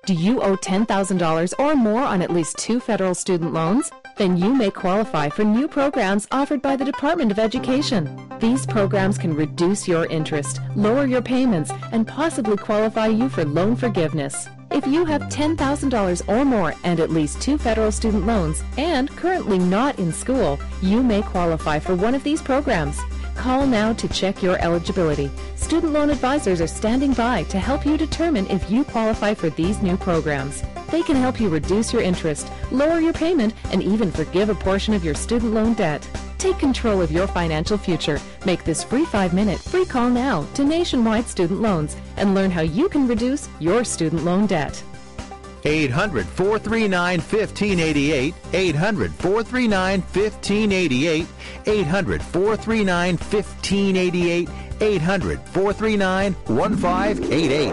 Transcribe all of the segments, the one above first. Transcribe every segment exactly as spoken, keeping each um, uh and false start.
Do you owe ten thousand dollars or more on at least two federal student loans? Then you may qualify for new programs offered by the Department of Education. These programs can reduce your interest, lower your payments, and possibly qualify you for loan forgiveness. If you have ten thousand dollars or more and at least two federal student loans and currently not in school, you may qualify for one of these programs. Call now to check your eligibility. Student loan advisors are standing by to help you determine if you qualify for these new programs. They can help you reduce your interest, lower your payment, and even forgive a portion of your student loan debt. Take control of your financial future. Make this free five-minute free call now to Nationwide Student Loans and learn how you can reduce your student loan debt. eight hundred, four three nine, one five eight eight, eight hundred, four three nine, one five eight eight, eight hundred, four three nine, one five eight eight, eight hundred, four three nine, one five eight eight.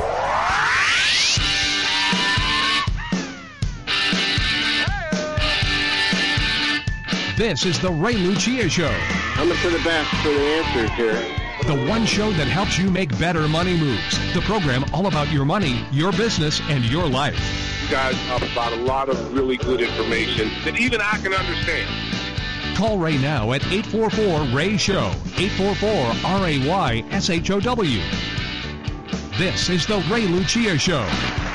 This is the Ray Lucia Show. Coming to the best for the answers here. The one show that helps you make better money moves. The program all about your money, your business, and your life. You guys have about a lot of really good information that even I can understand. Call Ray now at eight four four, R A Y, SHOW, eight four four, R A Y, S H O W. This is the Ray Lucia Show.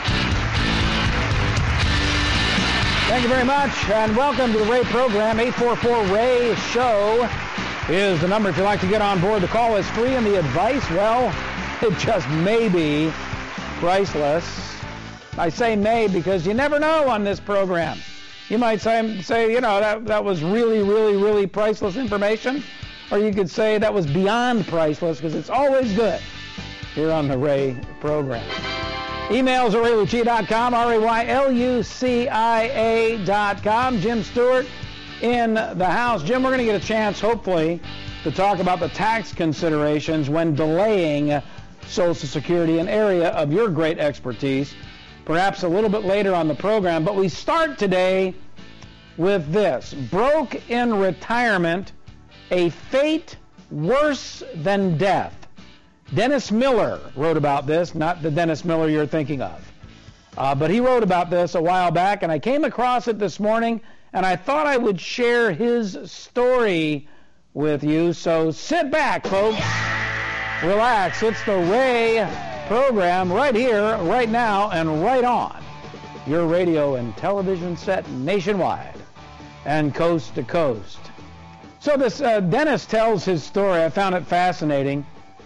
Thank you very much, and welcome to the Ray program. eight four four, R A Y, SHOW is the number if you'd like to get on board. The call is free, and the advice, well, it just may be priceless. I say may because you never know on this program. You might say, say you know, that, that was really, really, really priceless information, or you could say that was beyond priceless because it's always good here on the Ray program. Emails are ray lucia dot com, R A Y L U C I A dot com. Jim Stewart in the house. Jim, we're going to get a chance, hopefully, to talk about the tax considerations when delaying Social Security, an area of your great expertise, perhaps a little bit later on the program. But we start today with this. Broke in retirement, a fate worse than death. Dennis Miller wrote about this, not the Dennis Miller you're thinking of. Uh, but he wrote about this a while back, and I came across it this morning, and I thought I would share his story with you. So sit back, folks. Relax. It's the Ray program right here, right now, and right on your radio and television set nationwide and coast to coast. So this uh, Dennis tells his story. I found it fascinating.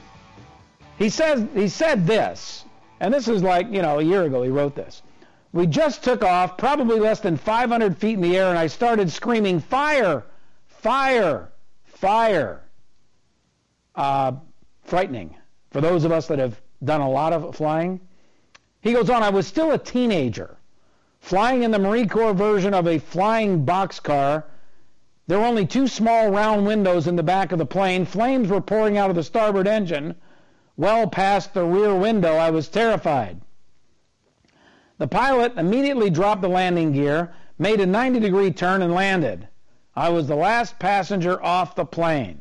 He says he said this, and this is like, you know, a year ago he wrote this. We just took off, probably less than five hundred feet in the air, and I started screaming, fire, fire, fire. Uh, frightening for those of us that have done a lot of flying. He goes on, I was still a teenager, flying in the Marine Corps version of a flying boxcar. There were only two small round windows in the back of the plane. Flames were pouring out of the starboard engine. Well past the rear window, I was terrified. The pilot immediately dropped the landing gear, made a ninety degree turn, and landed. I was the last passenger off the plane.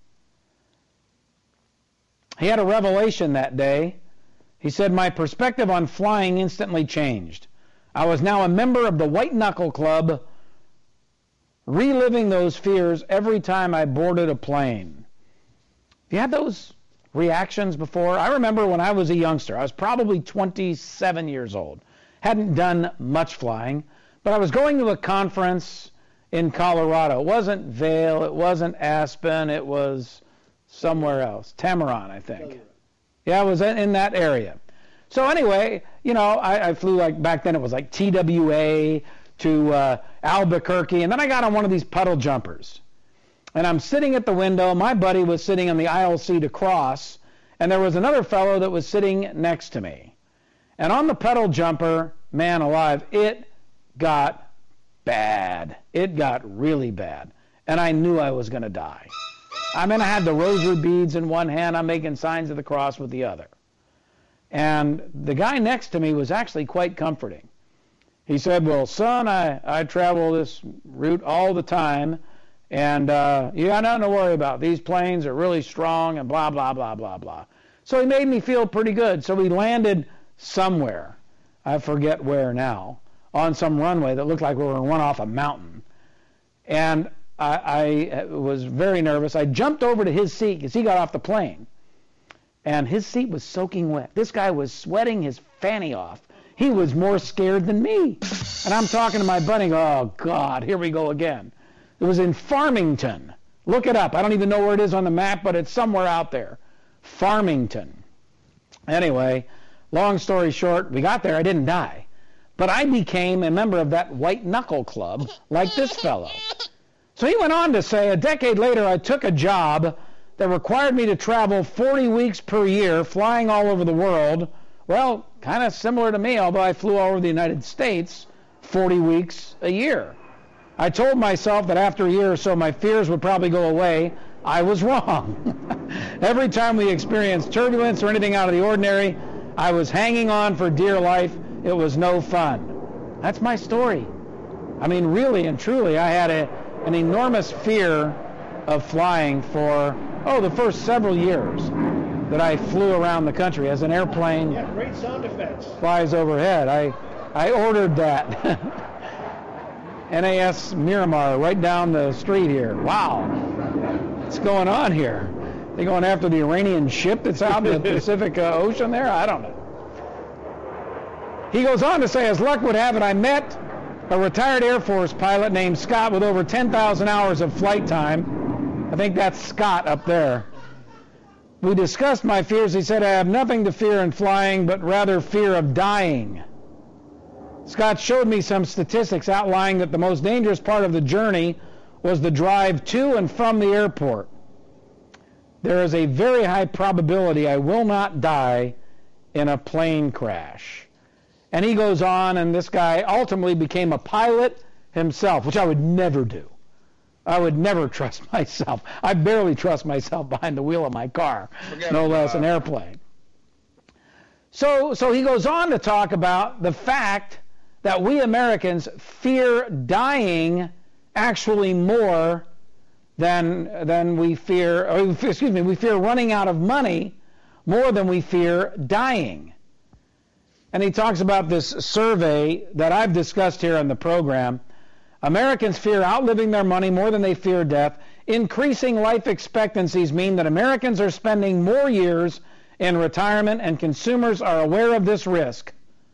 He had a revelation that day. He said, my perspective on flying instantly changed. I was now a member of the White Knuckle Club, reliving those fears every time I boarded a plane. Have you had those reactions before? I remember when I was a youngster. I was probably twenty-seven years old. Hadn't done much flying, but I was going to a conference in Colorado. It wasn't Vail, it wasn't Aspen, it was somewhere else. Tamaron, I think. Yeah, I was in that area. So anyway, you know, I, I flew like, back then it was like T W A to uh, Albuquerque, and then I got on one of these puddle jumpers. And I'm sitting at the window. My buddy was sitting on the aisle seat across, and there was another fellow that was sitting next to me. And on the puddle jumper, man alive, it got bad. It got really bad. And I knew I was going to die. I mean, I had the rosary beads in one hand. I'm making signs of the cross with the other. And the guy next to me was actually quite comforting. He said, well, son, I, I travel this route all the time, and uh, you got nothing to worry about. These planes are really strong and blah, blah, blah, blah, blah. So he made me feel pretty good. So we landed somewhere. I forget where now, on some runway that looked like we were going to run off a mountain. And I, I was very nervous. I jumped over to his seat because he got off the plane. And his seat was soaking wet. This guy was sweating his fanny off. He was more scared than me. And I'm talking to my buddy, oh, God, here we go again. It was in Farmington. Look it up. I don't even know where it is on the map, but it's somewhere out there. Farmington. Anyway, long story short, we got there. I didn't die. But I became a member of that white knuckle club like this fellow. So he went on to say, a decade later, I took a job that required me to travel forty weeks per year, flying all over the world. Well, kind of similar to me, although I flew all over the United States forty weeks a year. I told myself that after a year or so, my fears would probably go away. I was wrong. Every time we experienced turbulence or anything out of the ordinary, I was hanging on for dear life. It was no fun. That's my story. I mean, really and truly, I had a, an enormous fear of flying for, oh, the first several years that I flew around the country as an airplane. Yeah, great sound effects. Flies overhead. I, I ordered that. N A S Miramar right down the street here. Wow. What's going on here? They going after the Iranian ship that's out in the Pacific uh, Ocean there? I don't know. He goes on to say, as luck would have it, I met a retired Air Force pilot named Scott with over ten thousand hours of flight time. I think that's Scott up there. We discussed my fears. He said, I have nothing to fear in flying, but rather fear of dying. Scott showed me some statistics outlining that the most dangerous part of the journey was the drive to and from the airport. There is a very high probability I will not die in a plane crash. And he goes on, and this guy ultimately became a pilot himself, which I would never do. I would never trust myself. I barely trust myself behind the wheel of my car, Forget no less an airplane. So, so he goes on to talk about the fact that we Americans fear dying actually more than than we fear, or, excuse me, we fear running out of money more than we fear dying. And he talks about this survey that I've discussed here on the program. Americans fear outliving their money more than they fear death. Increasing life expectancies mean that Americans are spending more years in retirement, and consumers are aware of this risk.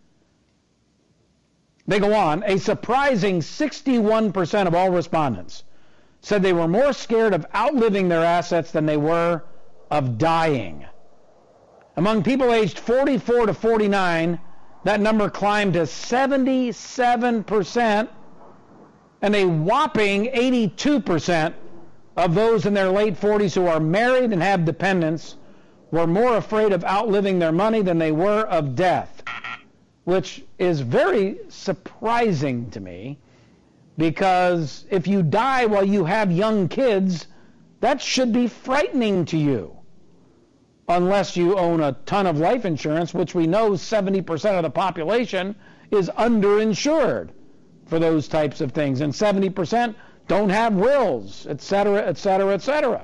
They go on, a surprising sixty-one percent of all respondents said they were more scared of outliving their assets than they were of dying. Among people aged forty-four to forty-nine, that number climbed to seventy-seven percent, and a whopping eighty-two percent of those in their late forties who are married and have dependents were more afraid of outliving their money than they were of death, which is very surprising to me, because if you die while you have young kids, that should be frightening to you, unless you own a ton of life insurance, which we know seventy percent of the population is underinsured for those types of things, and seventy percent don't have wills, et cetera, et cetera, et cetera.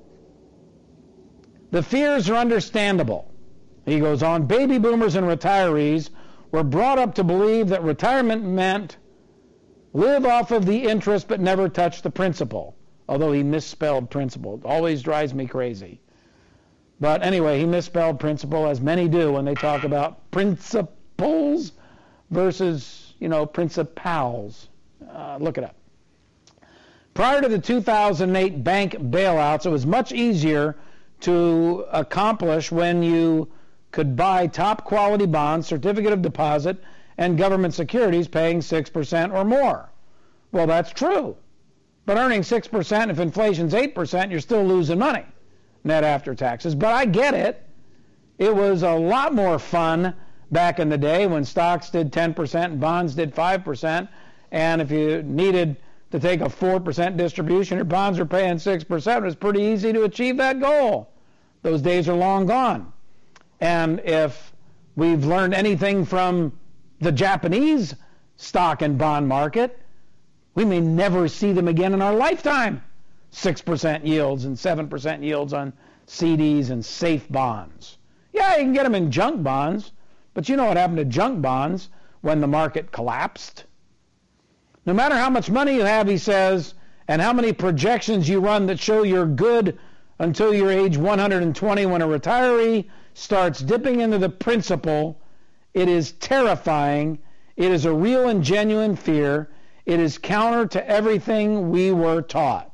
The fears are understandable. He goes on, baby boomers and retirees were brought up to believe that retirement meant live off of the interest but never touch the principal, although he misspelled principal. It always drives me crazy. But anyway, he misspelled principal, as many do when they talk about principles versus, you know, principals. Uh, look it up. Prior to the two thousand eight bank bailouts, it was much easier to accomplish when you could buy top quality bonds, certificate of deposit, and government securities paying six percent or more. Well, that's true. But earning six percent, if inflation's eight percent, you're still losing money, net after taxes. But I get it. It was a lot more fun back in the day when stocks did ten percent and bonds did five percent. And if you needed to take a four percent distribution, your bonds were paying six percent. It was pretty easy to achieve that goal. Those days are long gone. And if we've learned anything from the Japanese stock and bond market, we may never see them again in our lifetime. six percent yields and seven percent yields on C Ds and safe bonds. Yeah, you can get them in junk bonds, but But you know what happened to junk bonds when the market collapsed? No matter how much money you have, he says, and how many projections you run that show you're good until you're age one hundred twenty, when a retiree starts dipping into the principal, it is terrifying. It is a real and genuine fear. It is counter to everything we were taught.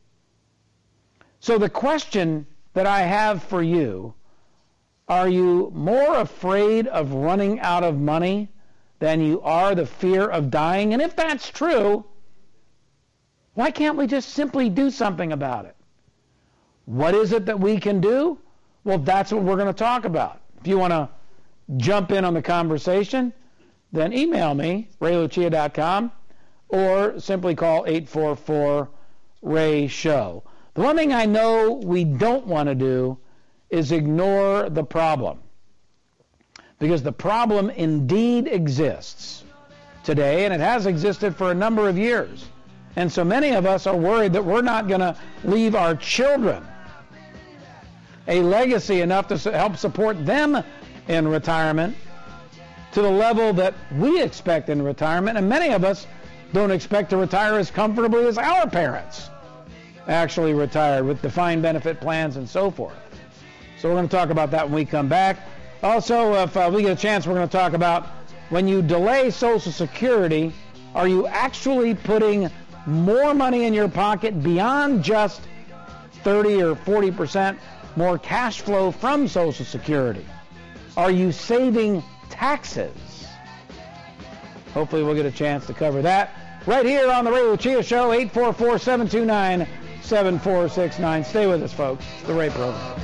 So the question that I have for you, are you more afraid of running out of money than you are the fear of dying? And if that's true, why can't we just simply do something about it? What is it that we can do? Well, that's what we're going to talk about. If you want to jump in on the conversation, then email me, ray lucia dot com, or simply call eight four four, R A Y, SHOW. The one thing I know we don't want to do is ignore the problem, because the problem indeed exists today, and it has existed for a number of years. And so many of us are worried that we're not going to leave our children a legacy enough to help support them in retirement to the level that we expect in retirement. And many of us don't expect to retire as comfortably as our parents actually retired, with defined benefit plans and so forth. So we're going to talk about that when we come back. Also, if uh, we get a chance, we're going to talk about when you delay Social Security, are you actually putting more money in your pocket beyond just thirty or forty percent more cash flow from Social Security? Are you saving taxes? Hopefully we'll get a chance to cover that right here on the Ray Lucia Show, eight four four, seven two nine, seven four six nine. Stay with us, folks. It's the Ray Program.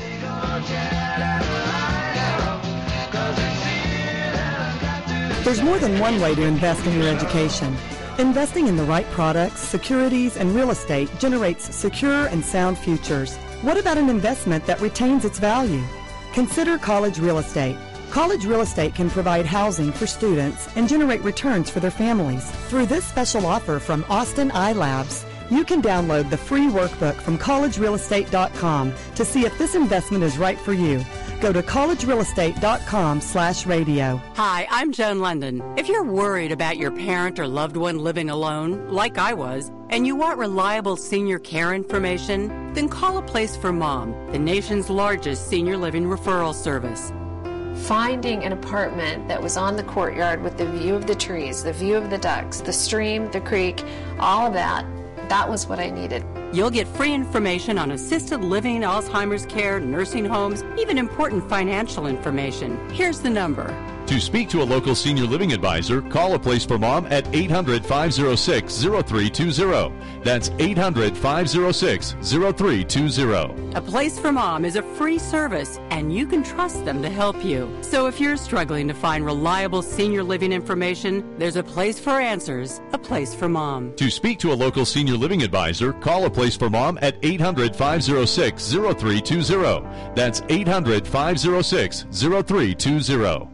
There's more than one way to invest in your education. Investing in the right products, securities, and real estate generates secure and sound futures. What about an investment that retains its value? Consider college real estate. College real estate can provide housing for students and generate returns for their families. Through this special offer from Austin iLabs, you can download the free workbook from college real estate dot com to see if this investment is right for you. Go to college real estate dot com slash radio. Hi, I'm Joan London. If you're worried about your parent or loved one living alone, like I was, and you want reliable senior care information, then call A Place for Mom, the nation's largest senior living referral service. Finding an apartment that was on the courtyard with the view of the trees, the view of the ducks, the stream, the creek, all of that, that was what I needed. You'll get free information on assisted living, Alzheimer's care, nursing homes, even important financial information. Here's the number. To speak to a local senior living advisor, call A Place for Mom at eight hundred, five oh six, oh three two oh. That's eight hundred, five oh six, oh three two oh. A Place for Mom is a free service, and you can trust them to help you. So if you're struggling to find reliable senior living information, there's a place for answers, A Place for Mom. To speak to a local senior living advisor, call A Place for Mom at eight hundred, five oh six, oh three two oh. That's eight hundred, five oh six, oh three two oh.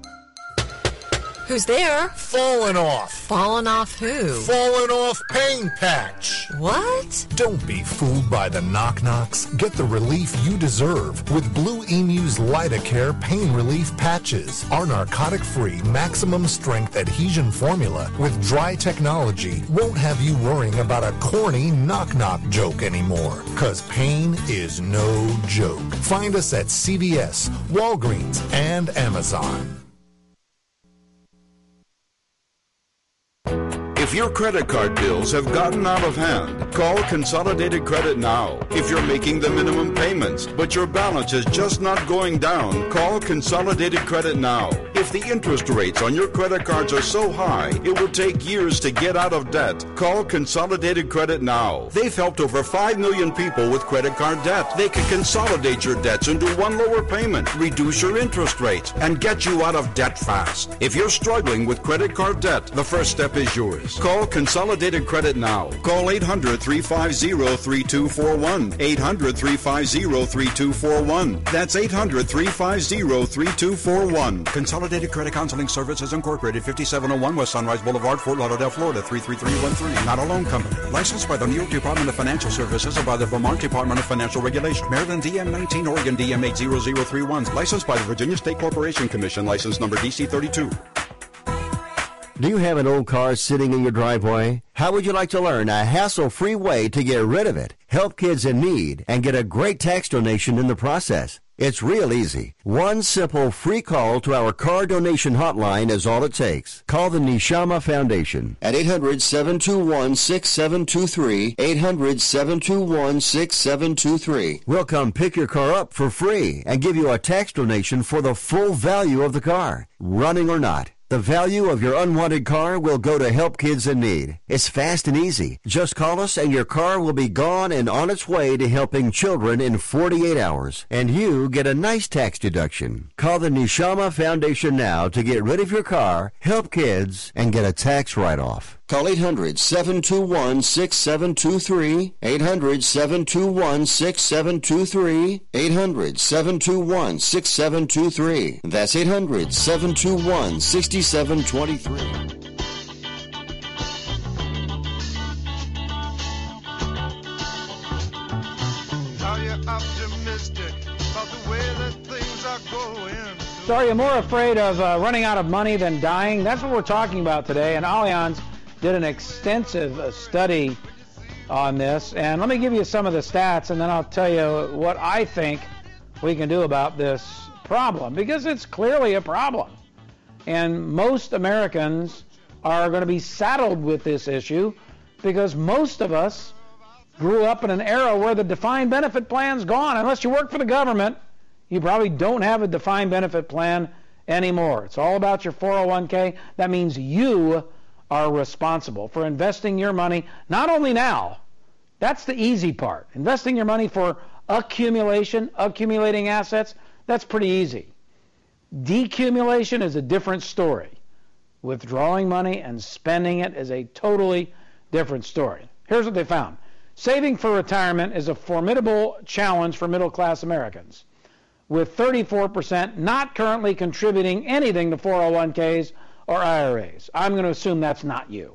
Who's there? Falling off. Falling off who? Falling off pain patch. What? Don't be fooled by the knock-knocks. Get the relief you deserve with Blue Emu's Lidocare pain relief patches. Our narcotic-free, maximum-strength adhesion formula with dry technology won't have you worrying about a corny knock-knock joke anymore. Because pain is no joke. Find us at C V S, Walgreens, and Amazon. If your credit card bills have gotten out of hand, call Consolidated Credit now. If you're making the minimum payments, but your balance is just not going down, call Consolidated Credit now. If the interest rates on your credit cards are so high, it will take years to get out of debt, call Consolidated Credit now. They've helped over five million people with credit card debt. They can consolidate your debts into one lower payment, reduce your interest rates, and get you out of debt fast. If you're struggling with credit card debt, the first step is yours. Call Consolidated Credit now. Call eight hundred, three five zero, three two four one. eight hundred, three five zero, three two four one. That's eight hundred, three five zero, three two four one. Consolidated Consolidated Credit Counseling Services Incorporated, fifty-seven oh one West Sunrise Boulevard, Fort Lauderdale, Florida, three three three one three. Not a loan company. Licensed by the New York Department of Financial Services and by the Vermont Department of Financial Regulation. Maryland D M nineteen, Oregon D M eight zero zero three one. Licensed by the Virginia State Corporation Commission. License number D C thirty-two. Do you have an old car sitting in your driveway? How would you like to learn a hassle-free way to get rid of it, help kids in need, and get a great tax donation in the process? It's real easy. One simple free call to our car donation hotline is all it takes. Call the Neshama Foundation at eight hundred, seven two one, six seven two three, eight hundred, seven two one, six seven two three. We'll come pick your car up for free and give you a tax donation for the full value of the car, running or not. The value of your unwanted car will go to help kids in need. It's fast and easy. Just call us and your car will be gone and on its way to helping children in forty-eight hours. And you get a nice tax deduction. Call the Neshama Foundation now to get rid of your car, help kids, and get a tax write-off. Call eight hundred, seven two one, six seven two three, eight hundred, seven two one, six seven two three, eight hundred, seven two one, six seven two three. That's eight hundred, seven two one, six seven two three. Are you optimistic about the way that things are going? So are you more afraid of uh, running out of money than dying? That's what we're talking about today, and Allianz did an extensive uh, study on this. And let me give you some of the stats, and then I'll tell you what I think we can do about this problem, because it's clearly a problem. And most Americans are going to be saddled with this issue because most of us grew up in an era where the defined benefit plan's gone. Unless you work for the government, you probably don't have a defined benefit plan anymore. It's all about your four oh one k. That means you are responsible for investing your money, not only now, that's the easy part. Investing your money for accumulation, accumulating assets, that's pretty easy. Decumulation is a different story. Withdrawing money and spending it is a totally different story. Here's what they found. Saving for retirement is a formidable challenge for middle-class Americans, with thirty-four percent not currently contributing anything to four oh one k's or I R As. I'm going to assume that's not you.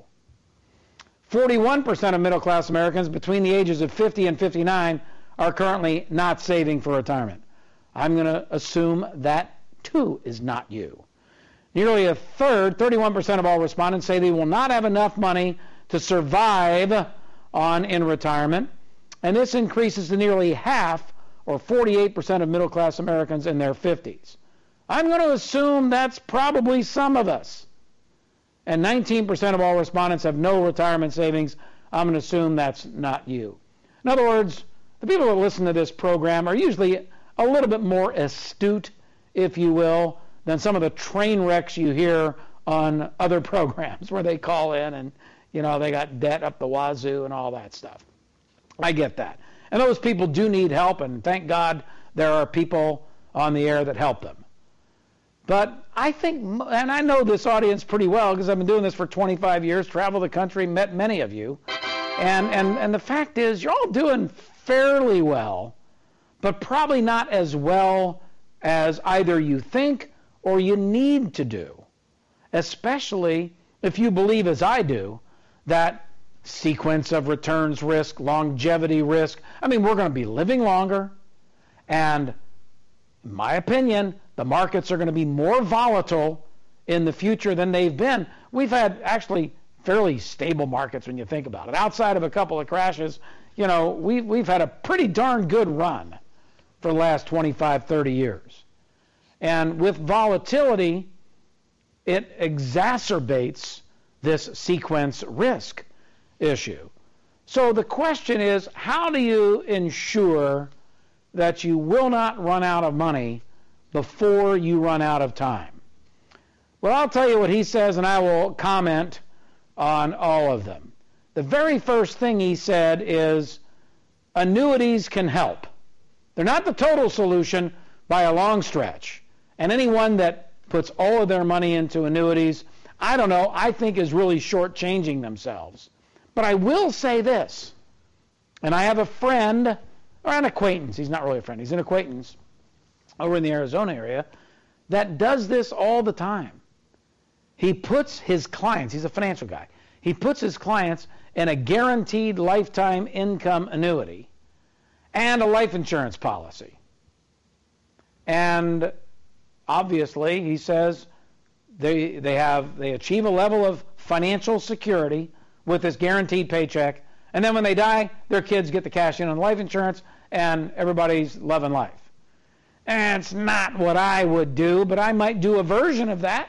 forty-one percent of middle-class Americans between the ages of fifty and fifty-nine are currently not saving for retirement. I'm going to assume that, too, is not you. Nearly a third, thirty-one percent of all respondents say they will not have enough money to survive on in retirement, and this increases to nearly half, or forty-eight percent of middle-class Americans in their fifties. I'm going to assume that's probably some of us. And nineteen percent of all respondents have no retirement savings. I'm going to assume that's not you. In other words, the people that listen to this program are usually a little bit more astute, if you will, than some of the train wrecks you hear on other programs where they call in and, you know, they got debt up the wazoo and all that stuff. I get that. And those people do need help, and thank God there are people on the air that help them. But I think, and I know this audience pretty well because I've been doing this for twenty-five years, traveled the country, met many of you, and, and, and the fact is you're all doing fairly well, but probably not as well as either you think or you need to do, especially if you believe, as I do, that sequence of returns risk, longevity risk. I mean, we're going to be living longer, and in my opinion, the markets are going to be more volatile in the future than they've been. We've had actually fairly stable markets when you think about it. Outside of a couple of crashes, you know, we've, we've had a pretty darn good run for the last twenty-five, thirty years. And with volatility, it exacerbates this sequence risk issue. So the question is, how do you ensure that you will not run out of money before you run out of time? Well, I'll tell you what he says, and I will comment on all of them. The very first thing he said is annuities can help. They're not the total solution by a long stretch. And anyone that puts all of their money into annuities, I don't know, I think is really shortchanging themselves. But I will say this, and I have a friend, or an acquaintance, he's not really a friend, he's an acquaintance, over in the Arizona area, that does this all the time. He puts his clients, he's a financial guy, he puts his clients in a guaranteed lifetime income annuity and a life insurance policy. And obviously, he says they they have they achieve a level of financial security with this guaranteed paycheck, and then when they die, their kids get the cash in on life insurance, and everybody's loving life. And it's not what I would do, but I might do a version of that.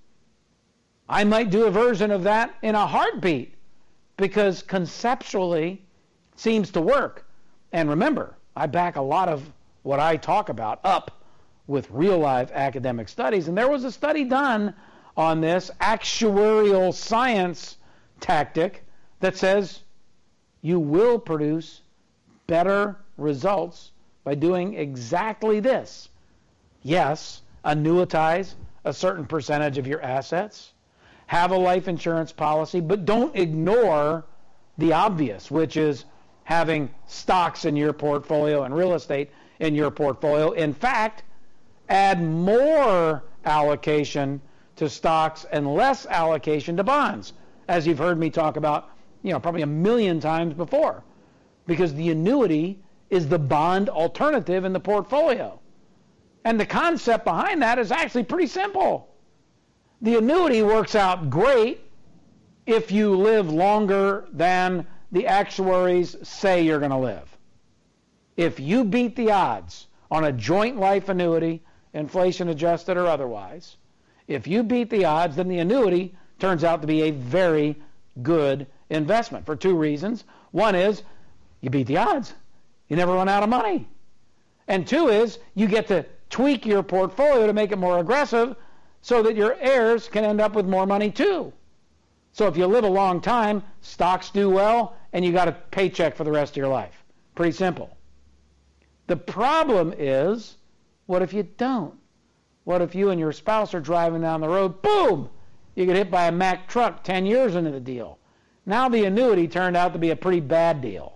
I might do a version of that in a heartbeat, because conceptually it seems to work. And remember, I back a lot of what I talk about up with real life academic studies. And there was a study done on this actuarial science tactic that says you will produce better results by doing exactly this. Yes, annuitize a certain percentage of your assets, have a life insurance policy, but don't ignore the obvious, which is having stocks in your portfolio and real estate in your portfolio. In fact, add more allocation to stocks and less allocation to bonds, as you've heard me talk about, you know, probably a million times before, because the annuity is the bond alternative in the portfolio. And the concept behind that is actually pretty simple. The annuity works out great if you live longer than the actuaries say you're going to live. If you beat the odds on a joint life annuity, inflation adjusted or otherwise, if you beat the odds, then the annuity turns out to be a very good investment for two reasons. One is you beat the odds. You never run out of money. And two is you get to tweak your portfolio to make it more aggressive so that your heirs can end up with more money too. So if you live a long time, stocks do well, and you got a paycheck for the rest of your life. Pretty simple. The problem is, what if you don't? What if you and your spouse are driving down the road, boom, you get hit by a Mack truck ten years into the deal. Now the annuity turned out to be a pretty bad deal.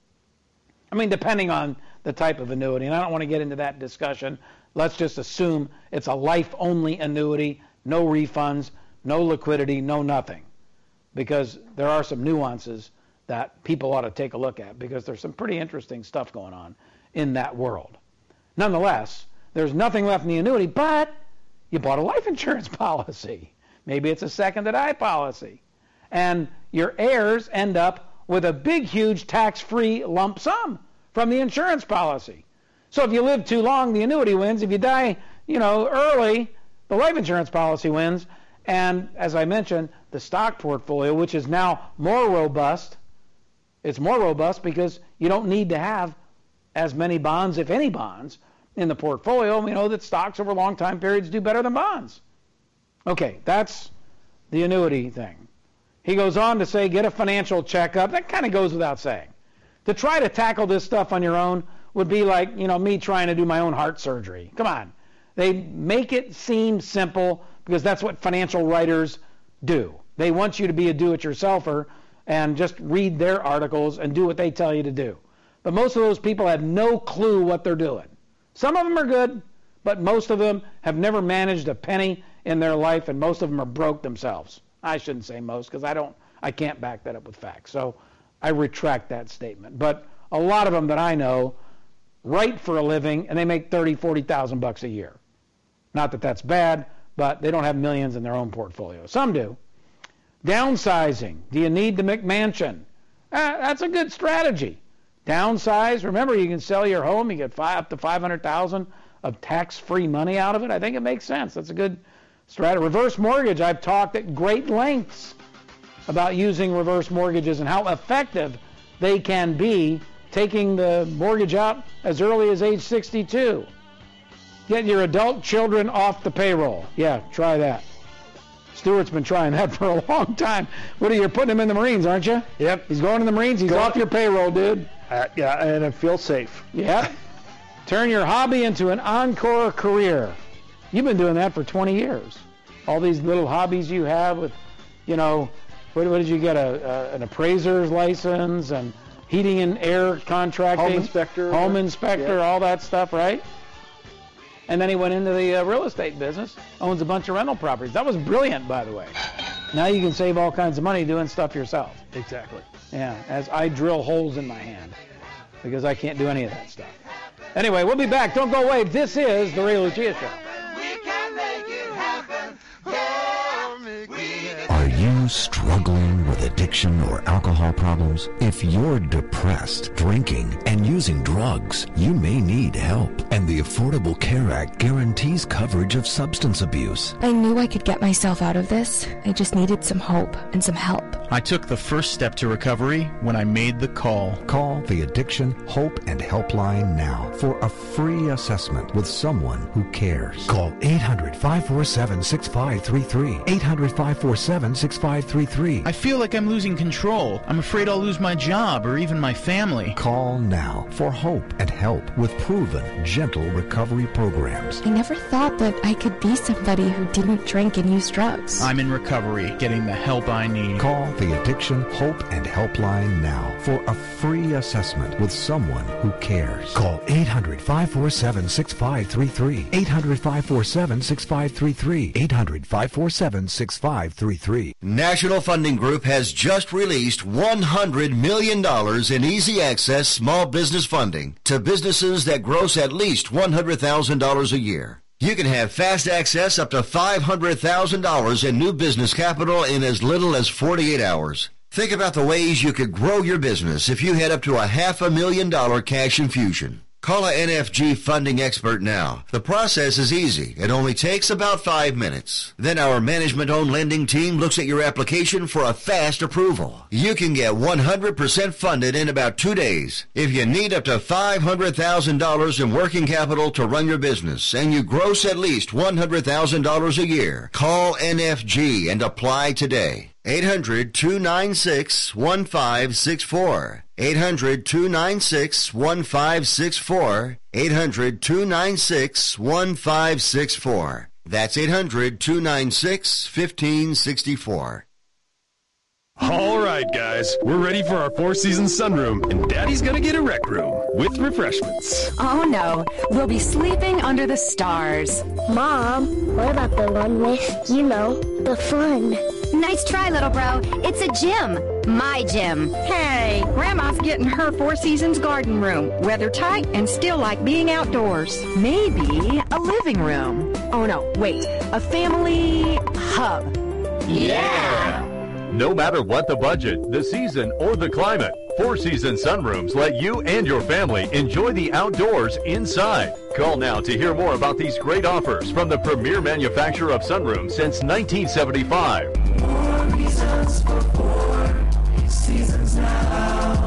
I mean, depending on the type of annuity, and I don't want to get into that discussion. Let's just assume it's a life-only annuity, no refunds, no liquidity, no nothing. Because there are some nuances that people ought to take a look at, because there's some pretty interesting stuff going on in that world. Nonetheless, there's nothing left in the annuity, but you bought a life insurance policy. Maybe it's a second-to-die policy. And your heirs end up with a big, huge tax-free lump sum from the insurance policy. So if you live too long, the annuity wins. If you die, you know, early, the life insurance policy wins. And as I mentioned, the stock portfolio, which is now more robust, it's more robust because you don't need to have as many bonds, if any bonds, in the portfolio. We know that stocks over long time periods do better than bonds. Okay, that's the annuity thing. He goes on to say, get a financial checkup. That kind of goes without saying. To try to tackle this stuff on your own would be like, you know, me trying to do my own heart surgery. Come on. They make it seem simple because that's what financial writers do. They want you to be a do-it-yourselfer and just read their articles and do what they tell you to do. But most of those people have no clue what they're doing. Some of them are good, but most of them have never managed a penny in their life, and most of them are broke themselves. I shouldn't say most, because I don't, I can't back that up with facts. So I retract that statement. But a lot of them that I know write for a living, and they make thirty, forty thousand bucks a year. Not that that's bad, but they don't have millions in their own portfolio. Some do. Downsizing. Do you need the McMansion? Uh, that's a good strategy. Downsize. Remember, you can sell your home. You get five, up to five hundred thousand dollars of tax-free money out of it. I think it makes sense. That's a good strategy. Reverse mortgage. I've talked at great lengths about using reverse mortgages and how effective they can be, taking the mortgage out as early as age sixty-two. Get your adult children off the payroll. Yeah, try that. Stuart's been trying that for a long time. What are you, you're putting him in the Marines, aren't you? Yep. He's going in the Marines. He's Go off your payroll, dude. Uh, yeah, and I feel safe. Yeah. Turn your hobby into an encore career. You've been doing that for twenty years. All these little hobbies you have with, you know, what, what did you get, a, a an appraiser's license and heating and air contracting. Home inspector. Home inspector, yeah. all that stuff, right? And then he went into the uh, real estate business, owns a bunch of rental properties. That was brilliant, by the way. Now you can save all kinds of money doing stuff yourself. Exactly. Yeah, as I drill holes in my hand because I can't do any of that stuff. Anyway, we'll be back. Don't go away. This is The Ray Lucia Show. Are you struggling with addiction or alcohol problems? If you're depressed, drinking, and using drugs, you may need help. And the Affordable Care Act guarantees coverage of substance abuse. I knew I could get myself out of this. I just needed some hope and some help. I took the first step to recovery when I made the call. Call the Addiction, Hope, and Helpline now for a free assessment with someone who cares. Call eight hundred, five four seven, six five three three. eight hundred, five four seven, six five three three. I feel like I'm losing control. I'm afraid I'll lose my job or even my family. Call now for hope and help with proven, gentle recovery programs. I never thought that I could be somebody who didn't drink and use drugs. I'm in recovery, getting the help I need. Call the Addiction, Hope, and Helpline now for a free assessment with someone who cares. Call eight hundred, five four seven, six five three three. eight hundred, five four seven, six five three three. eight hundred, five four seven, six five three three. National Funding Group has just released one hundred million dollars in easy access small business funding to businesses that gross at least one hundred thousand dollars a year. You can have fast access up to five hundred thousand dollars in new business capital in as little as forty-eight hours. Think about the ways you could grow your business if you had up to a half a million dollar cash infusion. Call a N F G funding expert now. The process is easy. It only takes about five minutes. Then our management-owned lending team looks at your application for a fast approval. You can get one hundred percent funded in about two days. If you need up to five hundred thousand dollars in working capital to run your business and you gross at least one hundred thousand dollars a year, call N F G and apply today. eight hundred, two nine six, one five six four. eight hundred, two nine six, one five six four. eight hundred, two nine six, one five six four. That's eight hundred, two nine six, one five six four. All right, guys, we're ready for our Four Seasons sunroom, and Daddy's gonna get a rec room with refreshments. Oh no, we'll be sleeping under the stars. Mom, what about the one with, you know, the fun? Nice try, little bro. It's a gym. My gym. Hey, Grandma's getting her Four Seasons garden room. Weather tight and still like being outdoors. Maybe a living room. Oh no, wait, a family hub. Yeah! No matter what the budget, the season, or the climate, Four Seasons Sunrooms let you and your family enjoy the outdoors inside. Call now to hear more about these great offers from the premier manufacturer of sunrooms since nineteen seventy-five. More reasons for Four Seasons now.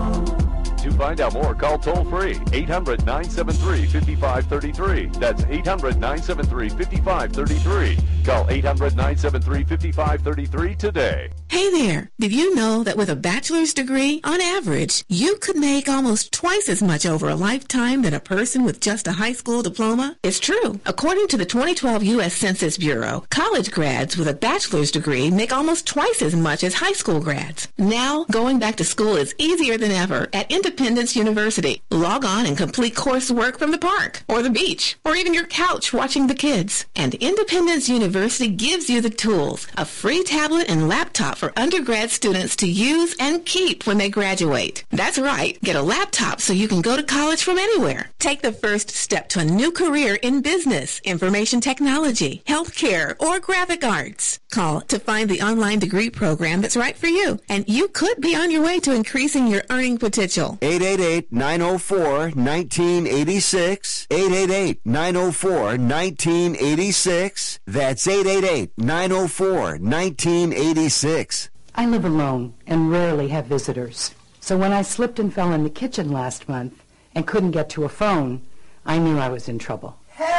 To find out more, call toll-free eight hundred, nine seven three, five five three three. That's eight hundred, nine seven three, five five three three. Call eight hundred, nine seven three, five five three three today. Hey there, did you know that with a bachelor's degree, on average, you could make almost twice as much over a lifetime than a person with just a high school diploma? It's true. According to the twenty twelve U S Census Bureau, college grads with a bachelor's degree make almost twice as much as high school grads. Now, going back to school is easier than ever at Independence University. Log on and complete coursework from the park, or the beach, or even your couch watching the kids. And Independence University gives you the tools, a free tablet and laptop for undergrad students to use and keep when they graduate. That's right, get a laptop so you can go to college from anywhere. Take the first step to a new career in business, information technology, healthcare, or graphic arts. Call to find the online degree program that's right for you, and you could be on your way to increasing your earning potential. eight eight eight, nine oh four, one nine eight six. eight eight eight, nine oh four, one nine eight six. That's eight eight eight, nine oh four, one nine eight six. I live alone and rarely have visitors. So when I slipped and fell in the kitchen last month and couldn't get to a phone, I knew I was in trouble.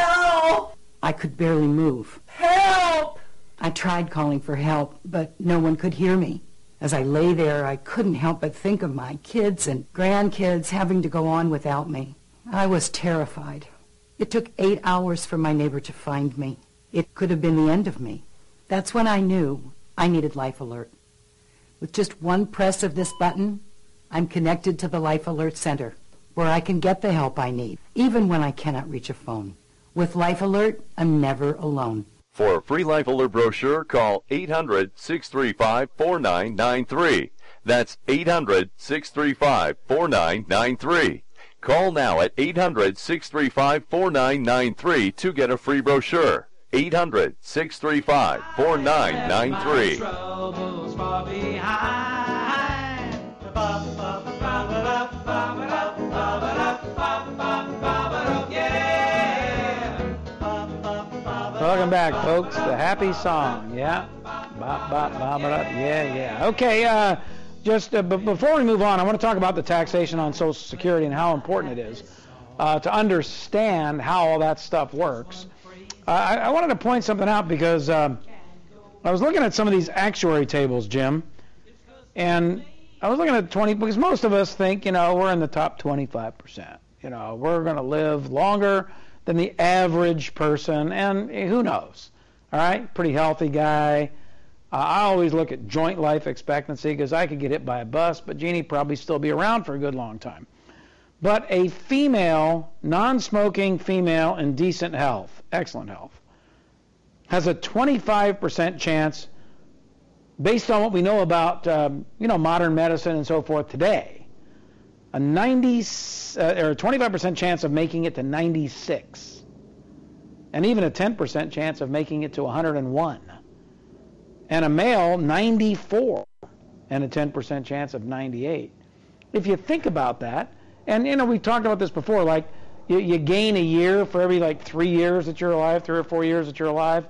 Help! I could barely move. Help! I tried calling for help, but no one could hear me. As I lay there, I couldn't help but think of my kids and grandkids having to go on without me. I was terrified. It took eight hours for my neighbor to find me. It could have been the end of me. That's when I knew I needed Life Alert. With just one press of this button, I'm connected to the Life Alert Center, where I can get the help I need, even when I cannot reach a phone. With Life Alert, I'm never alone. For a free Life Alert brochure, call eight hundred, six three five, four nine nine three. That's eight hundred, six three five, four nine nine three. Call now at eight hundred, six three five, four nine nine three to get a free brochure. eight hundred, six three five, four nine nine three. Troubles far behind. Welcome back, folks. The happy song, yeah. Bop, bop, bop, bop. Yeah, yeah. Okay, uh, just uh, b- before we move on, I want to talk about the taxation on Social Security and how important it is uh, to understand how all that stuff works. Uh, I, I wanted to point something out because um, I was looking at some of these actuary tables, Jim, and I was looking at twenty, because most of us think, you know, we're in the top twenty-five percent. You know, we're going to live longer than the average person, and who knows, all right? Pretty healthy guy. Uh, I always look at joint life expectancy because I could get hit by a bus, but Jeannie probably still be around for a good long time. But a female, non-smoking female in decent health, excellent health, has a twenty-five percent chance, based on what we know about, um, you know, modern medicine and so forth today, a ninety uh, or a twenty-five percent chance of making it to ninety-six, and even a ten percent chance of making it to one hundred one. And a male, ninety-four, and a ten percent chance of ninety-eight. If you think about that, and you know, we talked about this before, like you, you gain a year for every like three years that you're alive, three or four years that you're alive.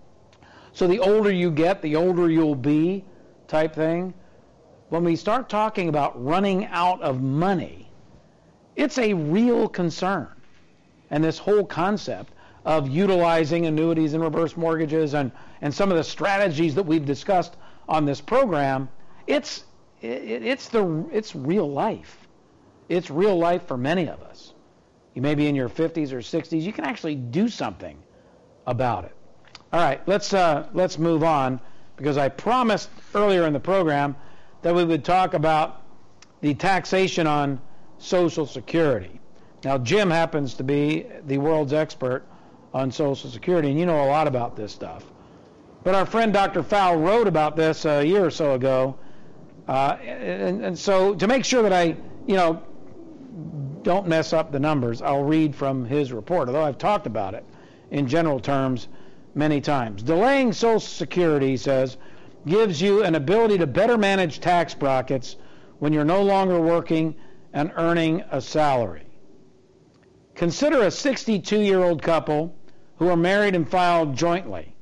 So the older you get, the older you'll be, type thing. When we start talking about running out of money, it's a real concern. And this whole concept of utilizing annuities and reverse mortgages and, and some of the strategies that we've discussed on this program, it's it, it's the it's real life. It's real life for many of us. You may be in your fifties or sixties. You can actually do something about it. All right, let's uh, let's move on, because I promised earlier in the program that we would talk about the taxation on Social Security. Now, Jim happens to be the world's expert on Social Security, and you know a lot about this stuff. But our friend Doctor Fowl wrote about this a year or so ago, uh, and, and so to make sure that I, you know, don't mess up the numbers, I'll read from his report, although I've talked about it in general terms many times. Delaying Social Security, he says, gives you an ability to better manage tax brackets when you're no longer working and earning a salary. Consider a sixty-two-year-old couple who are married and filed jointly.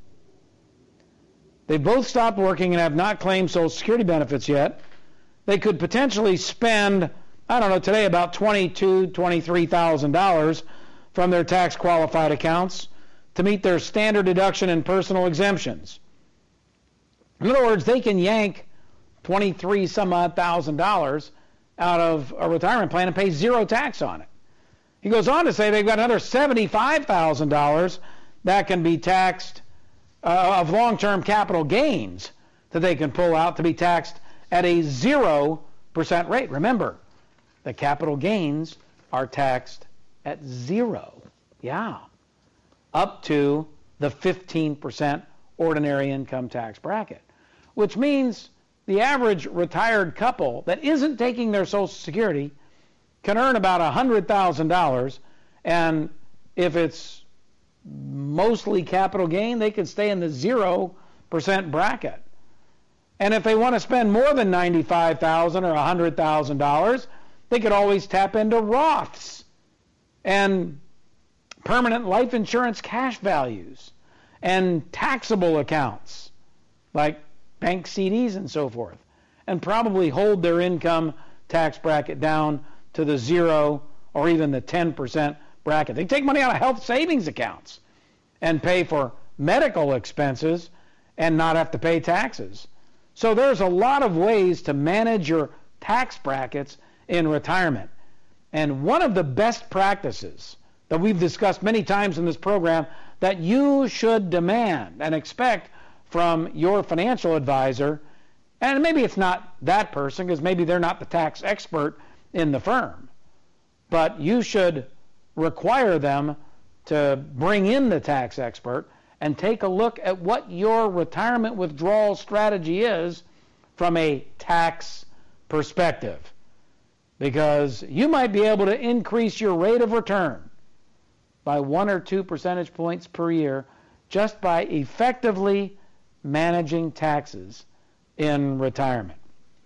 They both stopped working and have not claimed Social Security benefits yet. They could potentially spend, I don't know, today about twenty-two thousand dollars, twenty-three thousand dollars from their tax-qualified accounts to meet their standard deduction and personal exemptions. In other words, they can yank twenty-three some odd thousand dollars out of a retirement plan and pay zero tax on it. He goes on to say they've got another seventy-five thousand dollars that can be taxed uh, of long-term capital gains that they can pull out to be taxed at a zero percent rate. Remember, the capital gains are taxed at zero. Yeah. Up to the fifteen percent ordinary income tax bracket, which means the average retired couple that isn't taking their Social Security can earn about one hundred thousand dollars, and if it's mostly capital gain, they can stay in the zero percent bracket. And if they want to spend more than ninety-five thousand dollars or one hundred thousand dollars, they could always tap into Roths and permanent life insurance cash values and taxable accounts like bank C Ds and so forth, and probably hold their income tax bracket down to the zero or even the ten percent bracket. They take money out of health savings accounts and pay for medical expenses and not have to pay taxes. So there's a lot of ways to manage your tax brackets in retirement. And one of the best practices that we've discussed many times in this program that you should demand and expect from your financial advisor, and maybe it's not that person because maybe they're not the tax expert in the firm, but you should require them to bring in the tax expert and take a look at what your retirement withdrawal strategy is from a tax perspective. Because you might be able to increase your rate of return by one or two percentage points per year just by effectively managing taxes in retirement.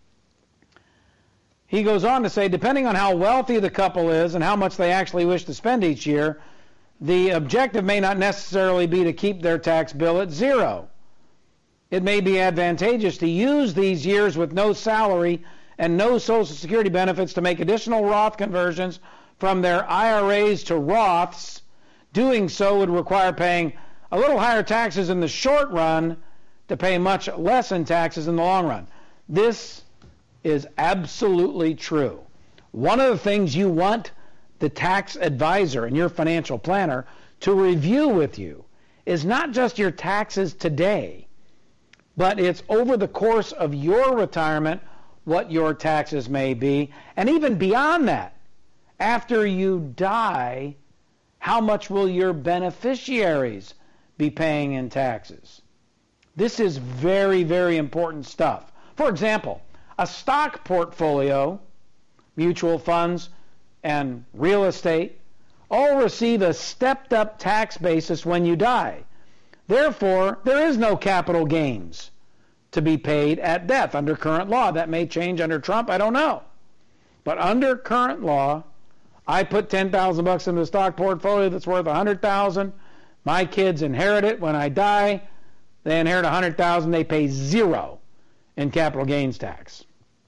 He goes on to say, depending on how wealthy the couple is and how much they actually wish to spend each year, the objective may not necessarily be to keep their tax bill at zero. It may be advantageous to use these years with no salary and no Social Security benefits to make additional Roth conversions from their I R As to Roths. Doing so would require paying a little higher taxes in the short run to pay much less in taxes in the long run. This is absolutely true. One of the things you want the tax advisor and your financial planner to review with you is not just your taxes today, but it's over the course of your retirement what your taxes may be, and even beyond that, after you die, how much will your beneficiaries be paying in taxes? This is very, very important stuff. For example, a stock portfolio, mutual funds, and real estate all receive a stepped-up tax basis when you die. Therefore, there is no capital gains to be paid at death under current law. That may change under Trump, I don't know. But under current law, I put ten thousand bucks into a stock portfolio that's worth one hundred thousand dollars. My kids inherit it. When I die, they inherit one hundred thousand dollars. They pay zero in capital gains tax.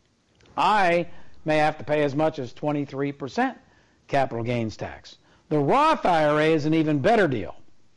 I may have to pay as much as twenty-three percent capital gains tax. The Roth I R A is an even better deal,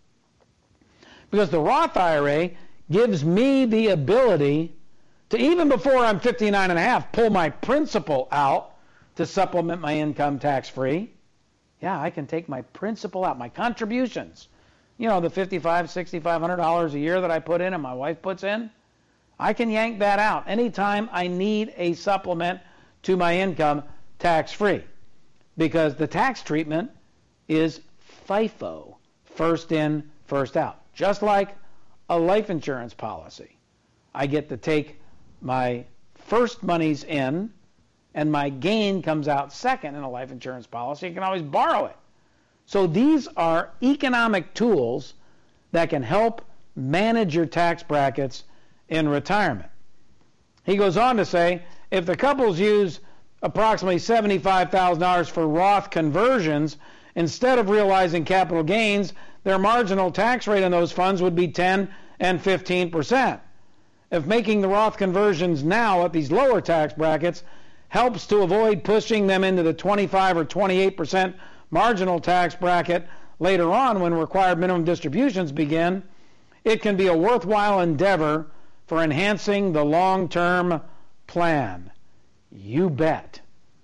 because the Roth I R A gives me the ability to, even before I'm fifty-nine and a half, pull my principal out to supplement my income tax-free. Yeah, I can take my principal out, my contributions. You know, the fifty-five hundred dollars, sixty-five hundred dollars a year that I put in and my wife puts in, I can yank that out anytime I need a supplement to my income tax-free, because the tax treatment is FIFO, first in, first out, just like a life insurance policy. I get to take my first monies in, and my gain comes out second in a life insurance policy. You can always borrow it. So these are economic tools that can help manage your tax brackets in retirement. He goes on to say, if the couples use approximately seventy-five thousand dollars for Roth conversions, instead of realizing capital gains, their marginal tax rate on those funds would be ten and fifteen percent. If making the Roth conversions now at these lower tax brackets helps to avoid pushing them into the twenty-five or twenty-eight percent marginal tax bracket later on when required minimum distributions begin, it can be a worthwhile endeavor for enhancing the long-term plan. You bet.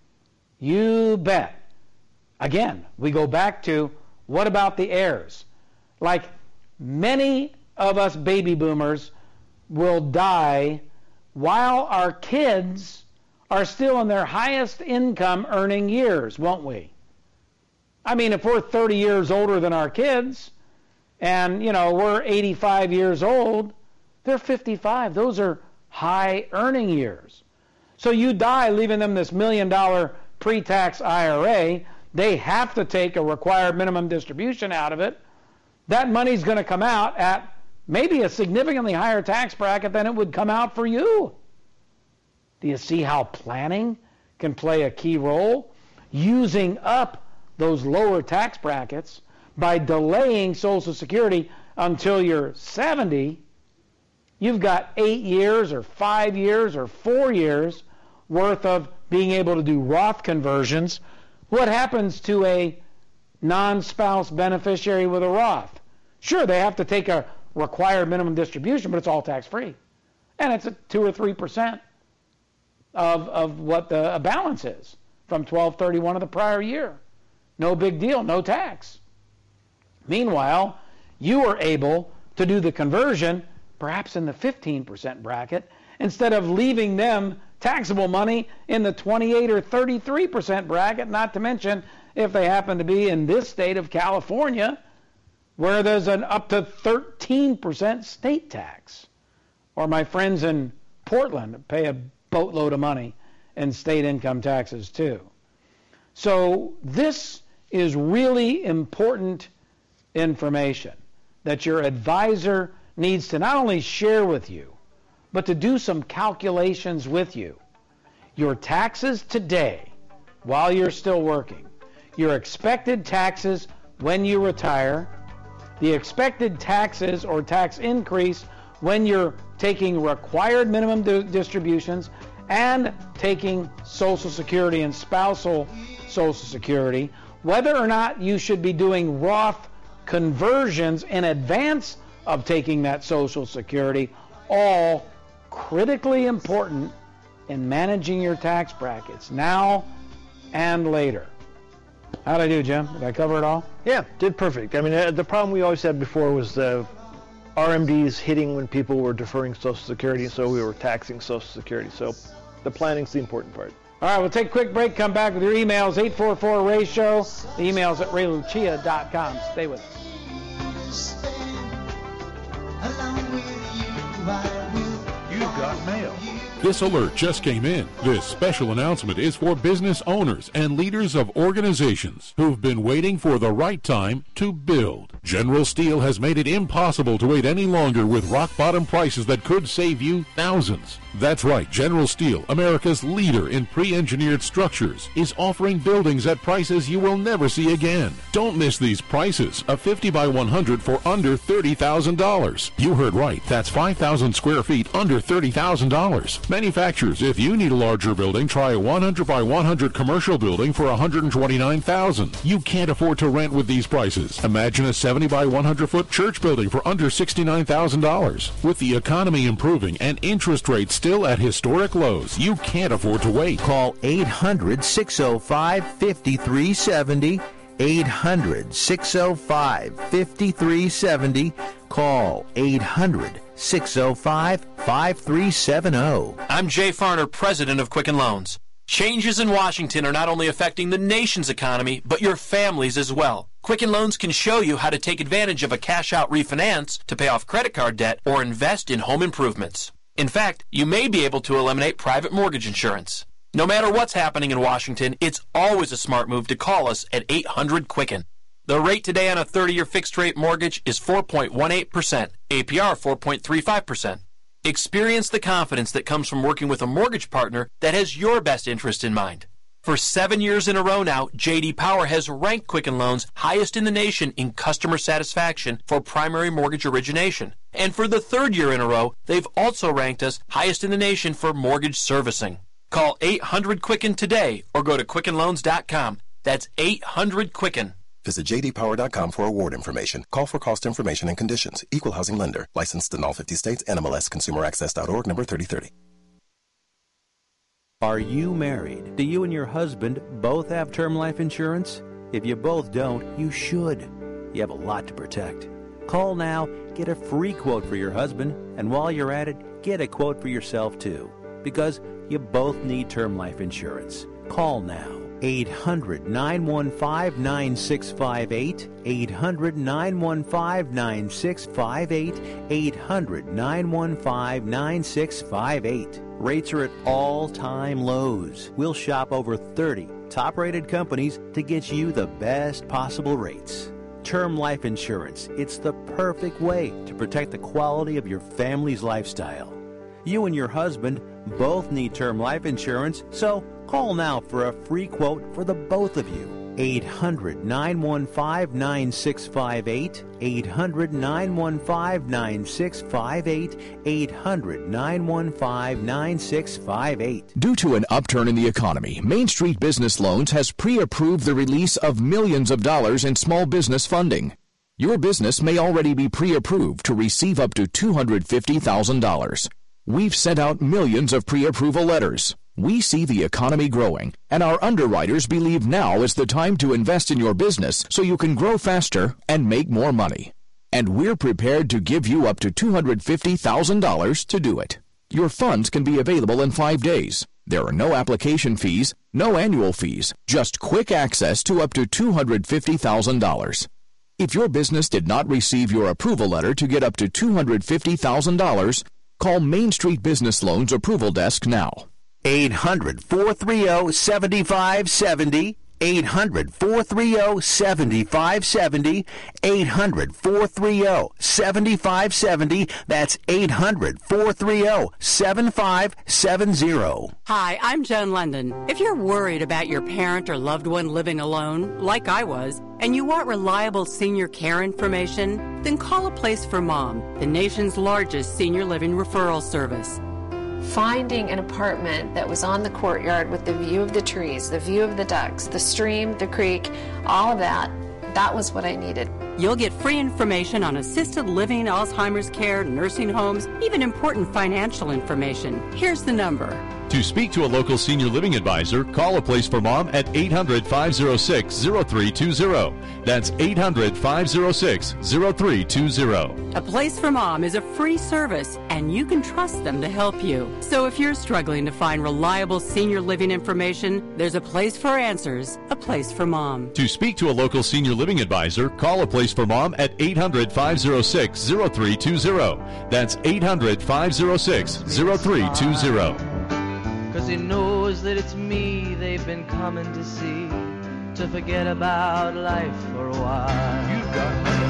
You bet. Again, we go back to, what about the heirs? Like, many of us baby boomers will die while our kids are still in their highest income earning years, won't we? I mean, if we're thirty years older than our kids, and, you know, we're eighty-five years old, they're fifty-five. Those are high earning years. So you die leaving them this million dollar pre-tax I R A. They have to take a required minimum distribution out of it. That money's going to come out at maybe a significantly higher tax bracket than it would come out for you. Do you see how planning can play a key role? Using up those lower tax brackets by delaying Social Security until you're seventy, you've got eight years or five years or four years worth of being able to do Roth conversions. What happens to a non-spouse beneficiary with a Roth? Sure, they have to take a required minimum distribution, but it's all tax-free. And it's at two or three percent of, of what the balance is from twelve thirty-one of the prior year. No big deal, no tax. Meanwhile, you are able to do the conversion perhaps in the fifteen percent bracket instead of leaving them taxable money in the twenty-eight or thirty-three percent bracket, not to mention if they happen to be in this state of California, where there's an up to thirteen percent state tax. Or my friends in Portland pay a boatload of money in state income taxes too. So this is really important information that your advisor needs to not only share with you, but to do some calculations with you. Your taxes today, while you're still working, your expected taxes when you retire, the expected taxes or tax increase when you're taking required minimum di- distributions and taking Social Security and spousal Social Security, whether or not you should be doing Roth conversions in advance of taking that Social Security, all critically important in managing your tax brackets now and later. How'd I do, Jim? Did I cover it all? Yeah, did perfect. I mean, uh, the problem we always had before was the R M Ds hitting when people were deferring Social Security, so we were taxing Social Security. So the planning's the important part. All right, we'll take a quick break, come back with your emails, eight four four, Ray Show. The email's at ray lucia dot com. Stay with us. You've got mail. This alert just came in. This special announcement is for business owners and leaders of organizations who've been waiting for the right time to build. General Steel has made it impossible to wait any longer with rock-bottom prices that could save you thousands. That's right, General Steel, America's leader in pre-engineered structures, is offering buildings at prices you will never see again. Don't miss these prices. A fifty by one hundred for under thirty thousand dollars. You heard right. That's five thousand square feet under thirty thousand dollars. Manufacturers, if you need a larger building, try a one hundred by one hundred commercial building for one hundred twenty-nine thousand dollars. You can't afford to rent with these prices. Imagine a seventy by one hundred foot church building for under sixty-nine thousand dollars. With the economy improving and interest rates still at historic lows, you can't afford to wait. Call eight hundred, six oh five, five three seven oh. eight hundred, six oh five, five three seven oh. Call eight hundred, six oh five, five three seven oh. I'm Jay Farner, president of Quicken Loans. Changes in Washington are not only affecting the nation's economy, but your family's as well. Quicken Loans can show you how to take advantage of a cash-out refinance to pay off credit card debt or invest in home improvements. In fact, you may be able to eliminate private mortgage insurance. No matter what's happening in Washington, it's always a smart move to call us at eight hundred Quicken. The rate today on a thirty-year fixed-rate mortgage is four point one eight percent, A P R four point three five percent. Experience the confidence that comes from working with a mortgage partner that has your best interest in mind. For seven years in a row now, J D Power has ranked Quicken Loans highest in the nation in customer satisfaction for primary mortgage origination. And for the third year in a row, they've also ranked us highest in the nation for mortgage servicing. Call eight hundred Quicken today or go to quicken loans dot com. That's eight hundred Quicken. Visit j d power dot com for award information. Call for cost information and conditions. Equal housing lender. Licensed in all fifty states. N M L S consumer access dot org number thirty thirty. Are you married? Do you and your husband both have term life insurance? If you both don't, you should. You have a lot to protect. Call now, get a free quote for your husband, and while you're at it, get a quote for yourself too. Because you both need term life insurance. Call now. eight hundred, nine one five, nine six five eight. eight hundred, nine one five, nine six five eight. eight hundred, nine one five, nine six five eight. Rates are at all-time lows. We'll shop over thirty top-rated companies to get you the best possible rates. Term life insurance. It's the perfect way to protect the quality of your family's lifestyle. You and your husband both need term life insurance, so call now for a free quote for the both of you. eight hundred, nine one five, nine six five eight. eight hundred, nine one five, nine six five eight. eight hundred, nine one five, nine six five eight. Due to an upturn in the economy, Main Street Business Loans has pre-approved the release of millions of dollars in small business funding. Your business may already be pre-approved to receive up to two hundred fifty thousand dollars. We've sent out millions of pre-approval letters. We see the economy growing, and our underwriters believe now is the time to invest in your business so you can grow faster and make more money. And we're prepared to give you up to two hundred fifty thousand dollars to do it. Your funds can be available in five days. There are no application fees, no annual fees, just quick access to up to two hundred fifty thousand dollars. If your business did not receive your approval letter to get up to two hundred fifty thousand dollars, call Main Street Business Loans Approval Desk now. eight hundred, four three zero, seven five seven zero. eight hundred, four three zero, seven five seven zero. eight hundred, four three zero, seven five seven zero. That's eight hundred, four three zero, seven five seven zero. Hi, I'm Joan London. If you're worried about your parent or loved one living alone, like I was, and you want reliable senior care information, then call A Place for Mom, the nation's largest senior living referral service. Finding an apartment that was on the courtyard with the view of the trees, the view of the ducks, the stream, the creek, all of that, that was what I needed. You'll get free information on assisted living, Alzheimer's care, nursing homes, even important financial information. Here's the number. To speak to a local senior living advisor, call A Place for Mom at eight hundred, five oh six, oh three two oh. That's eight hundred, five oh six, oh three two oh. A Place for Mom is a free service, and you can trust them to help you. So if you're struggling to find reliable senior living information, there's a place for answers, A Place for Mom. To speak to a local senior living advisor, call A Place for Mom at eight hundred, five oh six, oh three two oh. That's eight hundred, five oh six, oh three two oh. Cause he knows that it's me they've been coming to see, to forget about life for a while. You got me.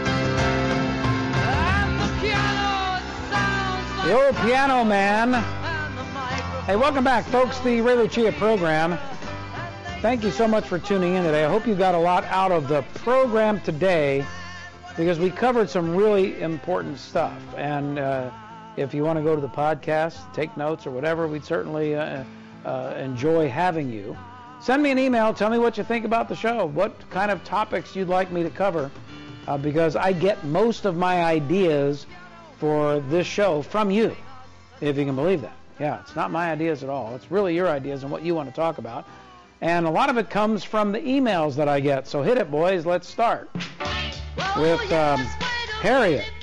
And the piano sounds like the old piano man. Hey, welcome back, folks. The Ray Lucia program. Thank you so much for tuning in today. I hope you got a lot out of the program today, because we covered some really important stuff. And uh, if you want to go to the podcast, take notes or whatever, we'd certainly uh, uh, enjoy having you. Send me an email. Tell me what you think about the show, what kind of topics you'd like me to cover, uh, because I get most of my ideas for this show from you, if you can believe that. Yeah, it's not my ideas at all. It's really your ideas and what you want to talk about. And a lot of it comes from the emails that I get. So hit it, boys. Let's start with um, Harriet.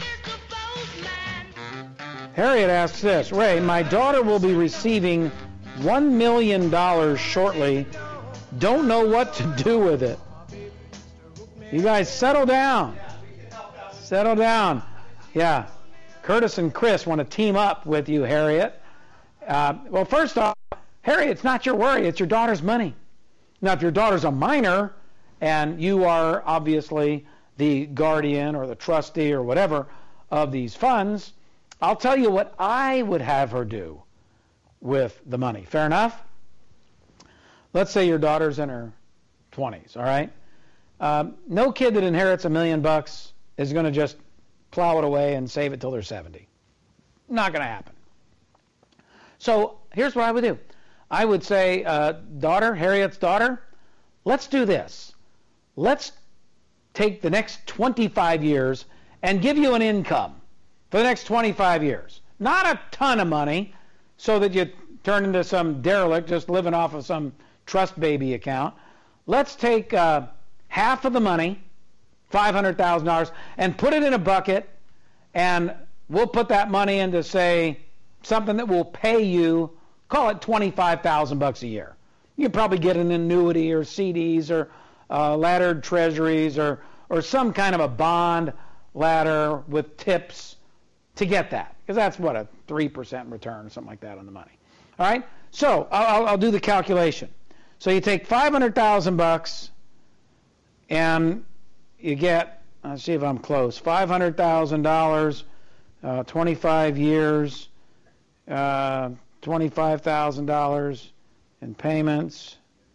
Harriet asks this: Ray, my daughter will be receiving one million dollars shortly. Don't know what to do with it. You guys settle down. Settle down. Yeah. Curtis and Chris want to team up with you, Harriet. Uh, well, first off, Harriet, it's not your worry. It's your daughter's money. Now, if your daughter's a minor and you are obviously the guardian or the trustee or whatever of these funds, I'll tell you what I would have her do with the money. Fair enough? Let's say your daughter's in her twenties, all right? Um, no kid that inherits a million bucks is going to just plow it away and save it till they're seventy. Not going to happen. So here's what I would do. I would say, uh, daughter, Harriet's daughter, let's do this. Let's take the next twenty-five years and give you an income for the next twenty-five years. Not a ton of money so that you turn into some derelict just living off of some trust baby account. Let's take uh, half of the money, five hundred thousand dollars, and put it in a bucket, and we'll put that money into, say, something that will pay you, call it twenty-five thousand bucks a year. You can probably get an annuity or C Ds or uh, laddered treasuries or, or some kind of a bond ladder with tips to get that, because that's what, a three percent return or something like that on the money. All right? So I'll, I'll do the calculation. So you take five hundred thousand bucks and you get, let's see if I'm close, five hundred thousand dollars, uh, twenty-five years, uh, twenty-five thousand dollars in payments.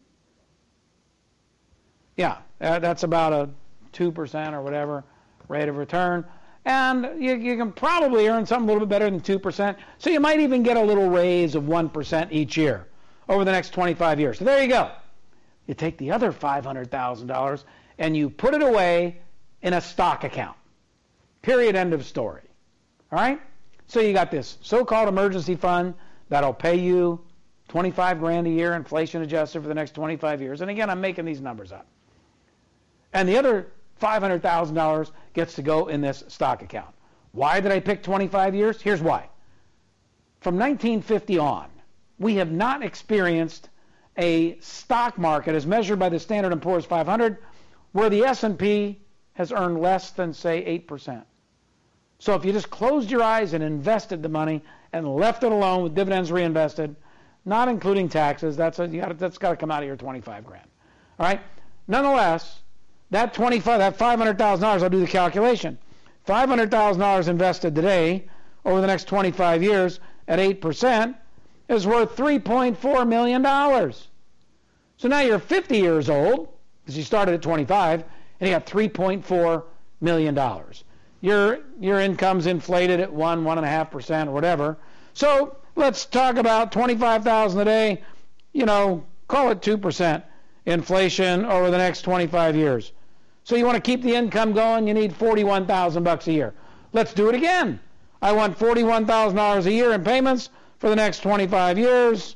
Yeah, uh, that's about a two percent or whatever rate of return. And you, you can probably earn something a little bit better than two percent. So you might even get a little raise of one percent each year over the next twenty-five years. So there you go. You take the other five hundred thousand dollars and you put it away in a stock account. Period, end of story. All right? So you got this so-called emergency fund that'll pay you twenty-five grand a year, inflation adjusted, for the next twenty-five years. And again, I'm making these numbers up. And the other five hundred thousand dollars gets to go in this stock account. Why did I pick twenty-five years? Here's why. From nineteen fifty on, we have not experienced a stock market as measured by the Standard and Poor's five hundred where the S and P has earned less than, say, eight percent. So if you just closed your eyes and invested the money and left it alone with dividends reinvested, not including taxes, that's a, you gotta, that's got to come out of your twenty-five grand. All right. Nonetheless, that twenty-five, that five hundred thousand dollars, I'll do the calculation. five hundred thousand dollars invested today over the next twenty-five years at eight percent is worth three point four million dollars. So now you're fifty years old, because you started at twenty-five, and you got three point four million dollars. Your your income's inflated at one, one and a half percent, or whatever. So let's talk about twenty-five thousand a day. You know, call it two percent inflation over the next twenty-five years. So you want to keep the income going, you need forty-one thousand bucks a year. Let's do it again. I want forty-one thousand dollars a year in payments for the next twenty-five years.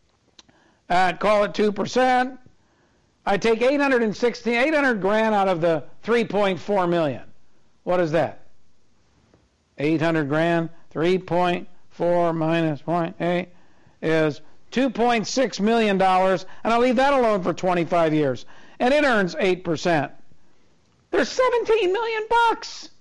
Uh, call it two percent. I take eight hundred sixty, eight hundred grand out of the three point four million. What is that? eight hundred grand, three point four minus zero point eight is two point six million dollars, and I'll leave that alone for twenty-five years. And it earns eight percent. There's seventeen million bucks.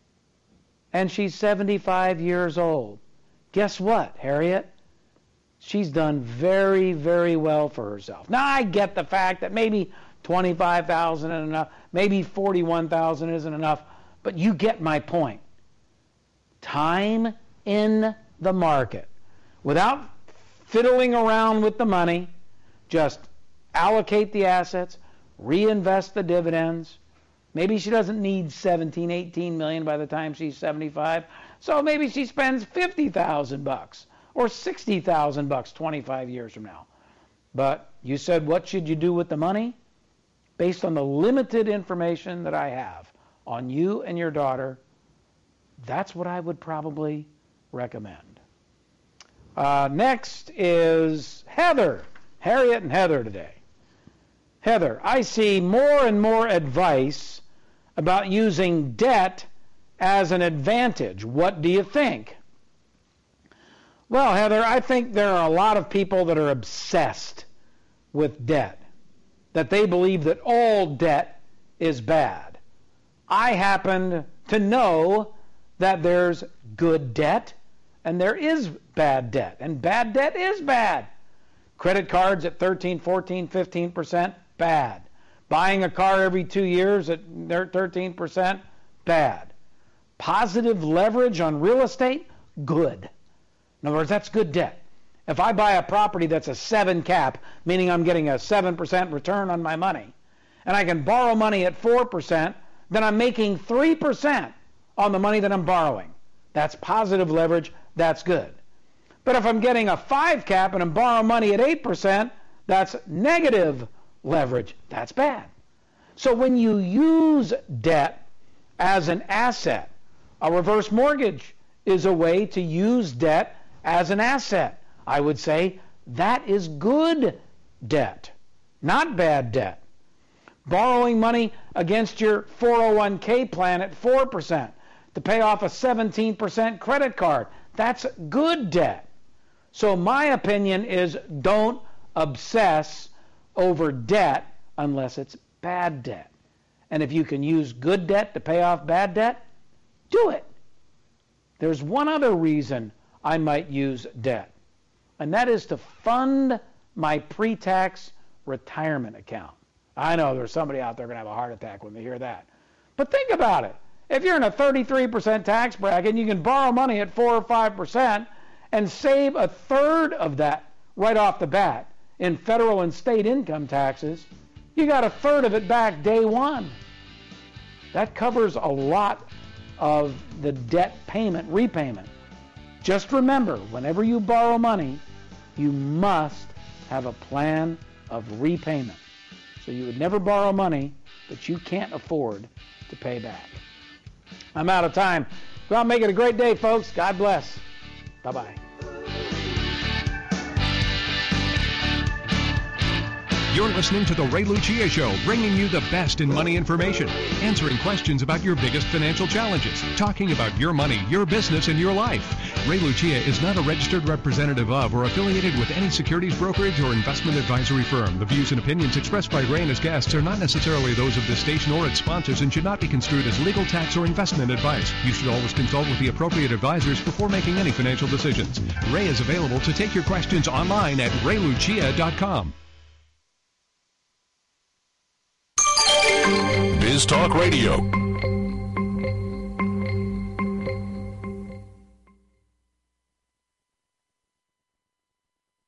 And she's seventy-five years old. Guess what, Harriet? She's done very, very well for herself. Now, I get the fact that maybe twenty-five thousand isn't enough, maybe forty-one thousand isn't enough, but you get my point. Time in the market. Without fiddling around with the money, just allocate the assets, reinvest the dividends. Maybe she doesn't need seventeen, eighteen million by the time she's seventy-five, so maybe she spends fifty thousand bucks or sixty thousand bucks twenty-five years from now. But you said, what should you do with the money? Based on the limited information that I have on you and your daughter, that's what I would probably recommend. Uh, next is Heather. Harriet and Heather today. Heather, I see more and more advice about using debt as an advantage. What do you think? Well, Heather, I think there are a lot of people that are obsessed with debt, that they believe that all debt is bad. I happen to know that there's good debt and there is bad debt, and bad debt is bad. Credit cards at thirteen, fourteen, fifteen percent, bad. Buying a car every two years at thirteen percent, bad. Positive leverage on real estate, good. In other words, that's good debt. If I buy a property that's a seven cap, meaning I'm getting a seven percent return on my money, and I can borrow money at four percent, then I'm making three percent on the money that I'm borrowing. That's positive leverage, that's good. But if I'm getting a five cap and I'm borrowing money at eight percent, that's negative leverage, that's bad. So when you use debt as an asset, a reverse mortgage is a way to use debt as an asset. I would say that is good debt, not bad debt. Borrowing money against your four oh one k plan at four percent to pay off a seventeen percent credit card, that's good debt. So my opinion is don't obsess over debt unless it's bad debt. And if you can use good debt to pay off bad debt, do it. There's one other reason I might use debt, and that is to fund my pre-tax retirement account. I know there's somebody out there going to have a heart attack when they hear that. But think about it. If you're in a thirty-three percent tax bracket and you can borrow money at four or five percent and save a third of that right off the bat in federal and state income taxes, you got a third of it back day one. That covers a lot of the debt payment, repayment. Just remember, whenever you borrow money, you must have a plan of repayment. So you would never borrow money that you can't afford to pay back. I'm out of time. Go out and make it a great day, folks. God bless. Bye-bye. You're listening to The Ray Lucia Show, bringing you the best in money information, answering questions about your biggest financial challenges, talking about your money, your business, and your life. Ray Lucia is not a registered representative of or affiliated with any securities brokerage or investment advisory firm. The views and opinions expressed by Ray and his guests are not necessarily those of this station or its sponsors and should not be construed as legal, tax, or investment advice. You should always consult with the appropriate advisors before making any financial decisions. Ray is available to take your questions online at ray lucia dot com. Biz Talk Radio,